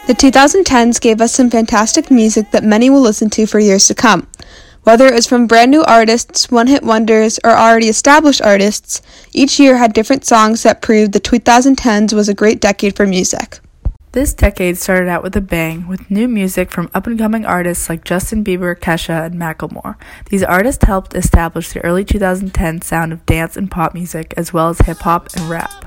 The 2010s gave us some fantastic music that many will listen to for years to come. Whether it was from brand new artists, one-hit wonders, or already established artists, each year had different songs that proved the 2010s was a great decade for music. This decade started out with a bang, with new music from up-and-coming artists like Justin Bieber, Kesha, and Macklemore. These artists helped establish the early 2010s sound of dance and pop music, as well as hip-hop and rap.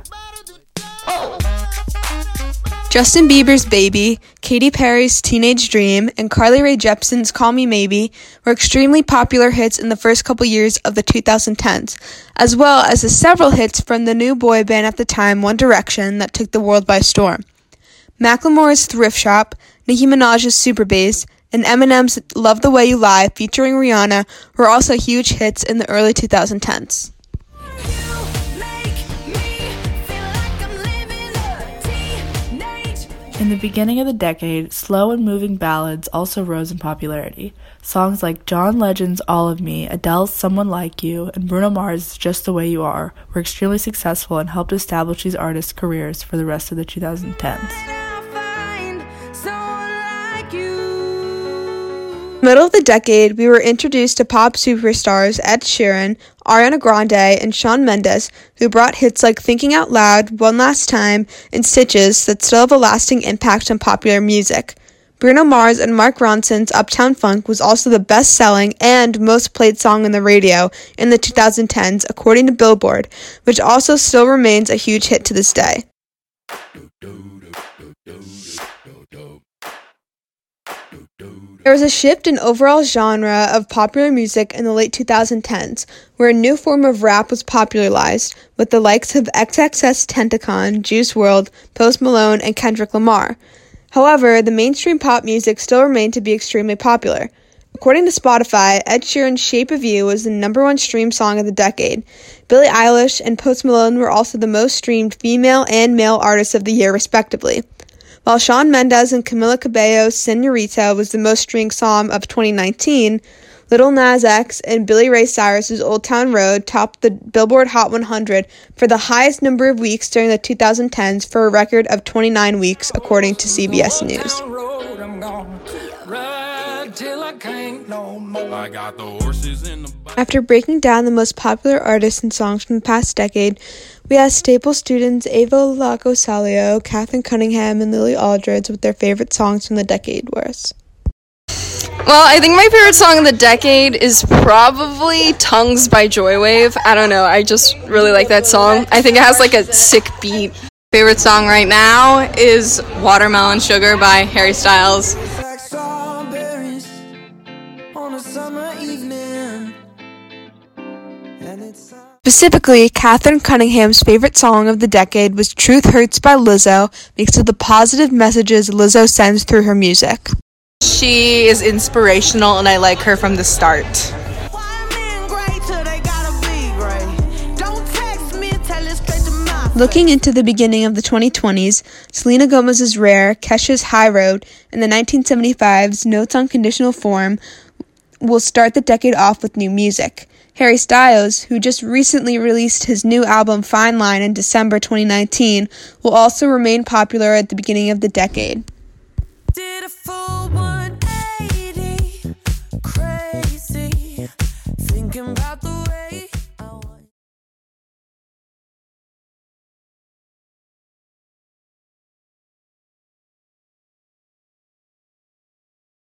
Justin Bieber's Baby, Katy Perry's Teenage Dream, and Carly Rae Jepsen's Call Me Maybe were extremely popular hits in the first couple years of the 2010s, as well as the several hits from the new boy band at the time, One Direction, that took the world by storm. Macklemore's Thrift Shop, Nicki Minaj's Super Bass, and Eminem's Love the Way You Lie featuring Rihanna were also huge hits in the early 2010s. In the beginning of the decade, slow and moving ballads also rose in popularity. Songs like John Legend's All of Me, Adele's Someone Like You, and Bruno Mars' Just the Way You Are were extremely successful and helped establish these artists' careers for the rest of the 2010s. Middle of the decade, we were introduced to pop superstars Ed Sheeran, Ariana Grande, and Shawn Mendes, who brought hits like Thinking Out Loud, One Last Time, and Stitches that still have a lasting impact on popular music. Bruno Mars and Mark Ronson's Uptown Funk was also the best-selling and most played song on the radio in the 2010s, according to Billboard, which also still remains a huge hit to this day. There was a shift in overall genre of popular music in the late 2010s, where a new form of rap was popularized, with the likes of XXXTentacion, Juice WRLD, Post Malone, and Kendrick Lamar. However, the mainstream pop music still remained to be extremely popular. According to Spotify, Ed Sheeran's Shape of You was the #1 streamed song of the decade. Billie Eilish and Post Malone were also the most streamed female and male artists of the year, respectively. While Shawn Mendes and Camila Cabello's Señorita was the most streamed song of 2019, Lil Nas X and Billy Ray Cyrus's Old Town Road topped the Billboard Hot 100 for the highest number of weeks during the 2010s for a record of 29 weeks, according to CBS News. After breaking down the most popular artists and songs from the past decade, we asked Staples students Ava Lagosalio, Katherine Cunningham, and Lily Aldridge what their favorite songs from the decade were. Well, I think my favorite song of the decade is probably Tongues by Joywave. I don't know, I just really like that song. I think it has like a sick beat. Favorite song right now is Watermelon Sugar by Harry Styles. Specifically, Katherine Cunningham's favorite song of the decade was Truth Hurts by Lizzo, because of the positive messages Lizzo sends through her music. She is inspirational and I like her from the start. Looking into the beginning of the 2020s, Selena Gomez's Rare, Kesha's High Road, and the 1975's Notes on Conditional Form will start the decade off with new music. Harry Styles, who just recently released his new album Fine Line in December 2019, will also remain popular at the beginning of the decade.